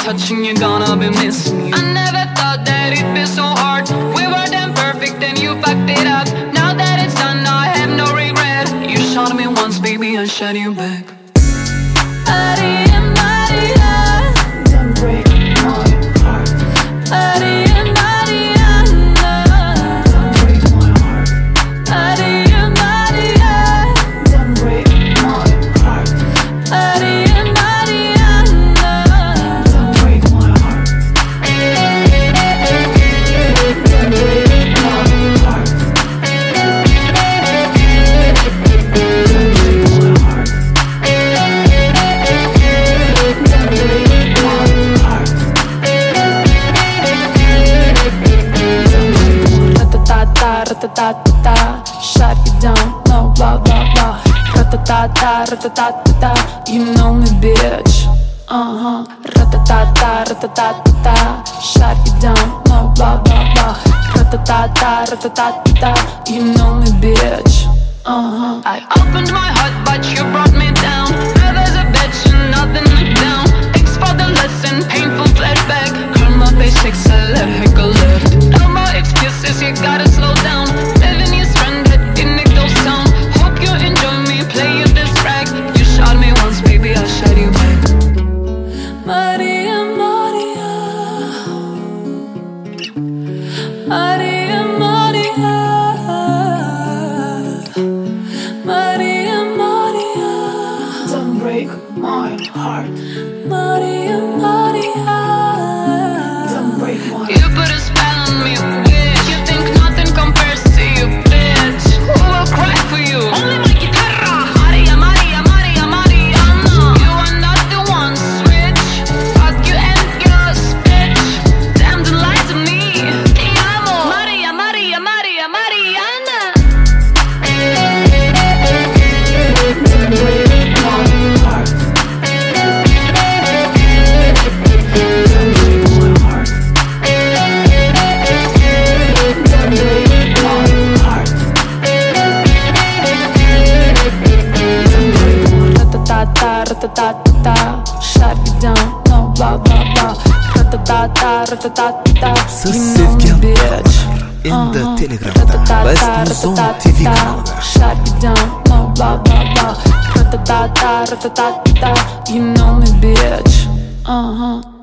touching, you're gonna be missing me. I never thought that it'd be so hard. We were damn perfect and you fucked it up. Now that it's done, I have no regret. You shot me once, baby, I shot you back. Maria, Maria, don't break my heart. Maria, Mariana, don't break my heart. Maria, Maria, don't break my heart. Maria, Mariana, don't break my heart. Don't break my heart. Ra-ta-ta-ta, shut you down, no blah blah blah. Ra-ta-ta-ta, ra-ta-ta-ta, you know me, bitch. Ra-ta-ta-ta, ra-ta-ta-ta, shut you down, no blah blah blah. Ra-ta-ta-ta, ra-ta-ta-ta, you know me, bitch. I opened my heart, but you brought me down. Never's a bitch and nothing look down. Thanks for the lesson, painful flashback. Karma basics, I left me go left. No more excuses, you gotta slow down. Living is stranded in a ghost town. Hope you enjoy me, play you this track. You shot me once, baby, I'll shot you back. Maria, Maria, Maria, Maria, Maria, Maria, don't break my heart. Maria, Maria, don't break my heart. You put a spell on me, bitch. You think nothing compares to you, bitch. Who will cry for you? Only my guitarra. Maria, Maria, Maria, Mariana. You are not the one, switch. Fuck you and your bitch. Damn, don't lie to me. Te amo. Maria, Maria, Maria, Mariana. Don't break my heart. Don't break my heart. Don't break my heart. Don't break my ra-ta-ta-ta, ra-ta-ta-ta, shut you down, no blah blah blah. Ra-ta-ta-ta, ra-ta-ta-ta, Siz you know me, sevgan bitch. endi Telegramda Westmuzon TV kanalida. Shut you down, no blah blah blah. Ra-ta-ta-ta, ra-ta-ta-ta, you know me, bitch.